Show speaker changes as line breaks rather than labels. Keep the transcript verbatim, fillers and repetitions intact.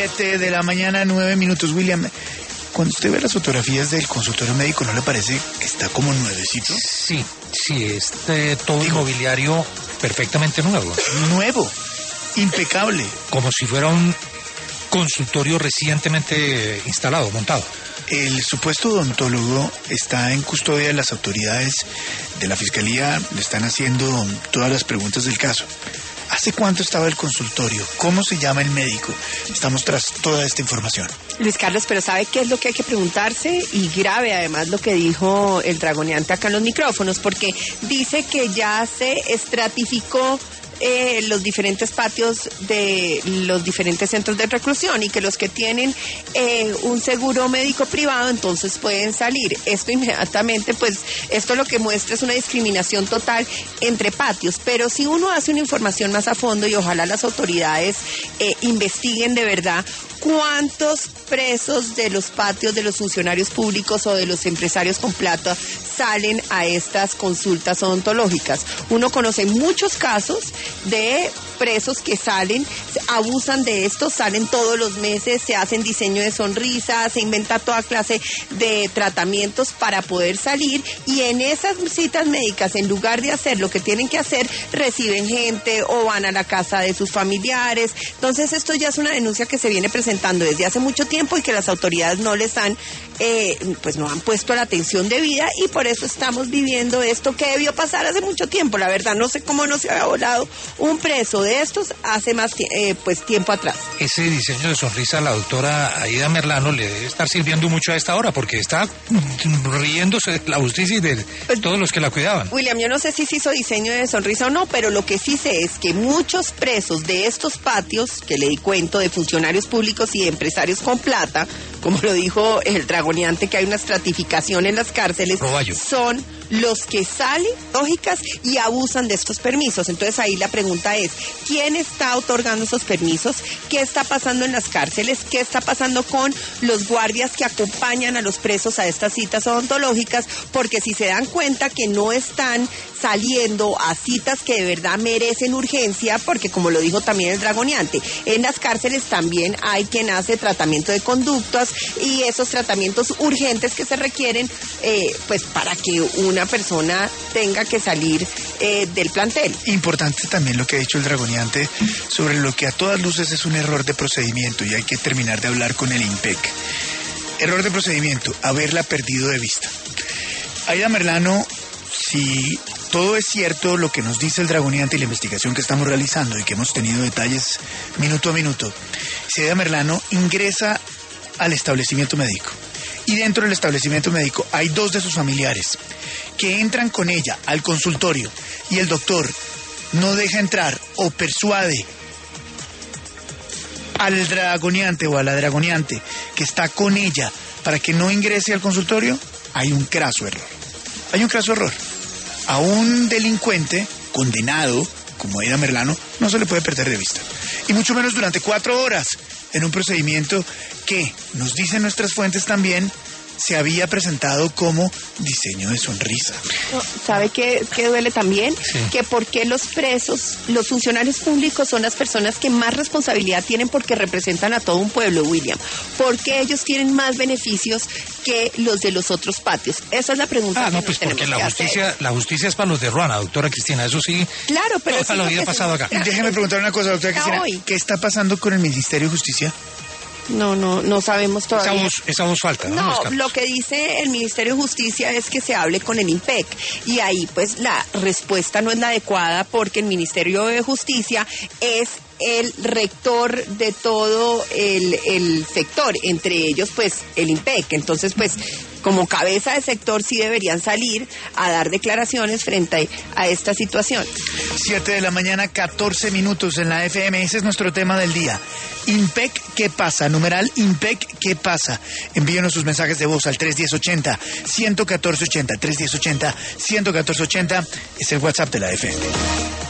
siete de la mañana, nueve minutos. William, cuando usted ve las fotografías del consultorio médico, ¿no le parece que está como nuevecito?
Sí, sí, es eh, todo Digo, mobiliario perfectamente nuevo.
Nuevo, impecable.
Como si fuera un consultorio recientemente instalado, montado.
El supuesto odontólogo está en custodia de las autoridades de la Fiscalía, le están haciendo todas las preguntas del caso. ¿Hace cuánto estaba el consultorio? ¿Cómo se llama el médico? Estamos tras toda esta información.
Luis Carlos, pero ¿sabe qué es lo que hay que preguntarse? Y grave además lo que dijo el dragoneante acá en los micrófonos, porque dice que ya se estratificó Eh, los diferentes patios de los diferentes centros de reclusión y que los que tienen eh, un seguro médico privado entonces pueden salir. Esto inmediatamente, pues, esto lo que muestra es una discriminación total entre patios, pero si uno hace una información más a fondo y ojalá las autoridades eh, investiguen de verdad cuántos presos de los patios de los funcionarios públicos o de los empresarios con plata salen a estas consultas odontológicas. Uno conoce muchos casos de presos que salen, abusan de esto, salen todos los meses, se hacen diseño de sonrisas, se inventa toda clase de tratamientos para poder salir, y en esas citas médicas, en lugar de hacer lo que tienen que hacer, reciben gente o van a la casa de sus familiares. Entonces esto ya es una denuncia que se viene presentando desde hace mucho tiempo y que las autoridades no les han, eh, pues no han puesto la atención debida, y por eso estamos viviendo esto que debió pasar hace mucho tiempo. La verdad no sé cómo no se había volado un preso de estos hace más eh, pues tiempo atrás.
Ese diseño de sonrisa a la doctora Aida Merlano le debe estar sirviendo mucho a esta hora, porque está riéndose de la justicia y de pues, todos los que la cuidaban.
William, yo no sé si se hizo diseño de sonrisa o no, pero lo que sí sé es que muchos presos de estos patios, que le di cuento, de funcionarios públicos y de empresarios con plata, como lo dijo el dragoneante, que hay una estratificación en las cárceles,
Roballo,
son los que salen, lógicas, y abusan de estos permisos. Entonces ahí la pregunta es, ¿quién está otorgando esos permisos? ¿Qué está pasando en las cárceles? ¿Qué está pasando con los guardias que acompañan a los presos a estas citas odontológicas? Porque si se dan cuenta que no están saliendo a citas que de verdad merecen urgencia, porque como lo dijo también el dragoneante, en las cárceles también hay quien hace tratamiento de conductas y esos tratamientos urgentes que se requieren eh, pues para que una persona tenga que salir eh, del plantel.
Importante también lo que ha dicho el dragoneante sobre lo que a todas luces es un error de procedimiento, y hay que terminar de hablar con el INPEC. Error de procedimiento, haberla perdido de vista. Aida Merlano, si todo es cierto lo que nos dice el dragoneante y la investigación que estamos realizando y que hemos tenido detalles minuto a minuto, si Aida Merlano ingresa al establecimiento médico y dentro del establecimiento médico hay dos de sus familiares que entran con ella al consultorio y el doctor no deja entrar o persuade al dragoneante o a la dragoneante que está con ella para que no ingrese al consultorio, hay un craso error. Hay un craso error. A un delincuente condenado como Aida Merlano no se le puede perder de vista. Y mucho menos durante cuatro horas en un procedimiento que, nos dicen nuestras fuentes también, se había presentado como diseño de sonrisa.
¿Sabe qué, qué duele también?
Sí.
Que por qué los presos, los funcionarios públicos son las personas que más responsabilidad tienen porque representan a todo un pueblo, William. ¿Por qué ellos tienen más beneficios que los de los otros patios? Esa es la pregunta.
Ah,
que
no,
nos
pues porque
tenemos
la
que
justicia,
hacer.
la justicia es para los de Ruana, doctora Cristina, eso sí.
Claro, pero
Toda la vida ha pasado acá.
Déjeme preguntar una cosa, doctora Cristina.
Hoy.
¿Qué está pasando con el Ministerio de Justicia?
No, no, no sabemos todavía.
Esa voz, esa voz falta, ¿no?
No, lo que dice el Ministerio de Justicia es que se hable con el INPEC, y ahí pues la respuesta no es la adecuada porque el Ministerio de Justicia es el rector de todo el, el sector, entre ellos pues el INPEC. Entonces pues como cabeza de sector sí deberían salir a dar declaraciones frente a esta situación.
siete de la mañana, catorce minutos en la F M. Ese es nuestro tema del día. INPEC, ¿qué pasa? Numeral INPEC, ¿qué pasa? Envíenos sus mensajes de voz al tres uno cero ochenta, uno uno cuatro ochenta, tres uno cero ochenta, uno uno cuatro ochenta. Es el WhatsApp de la F M.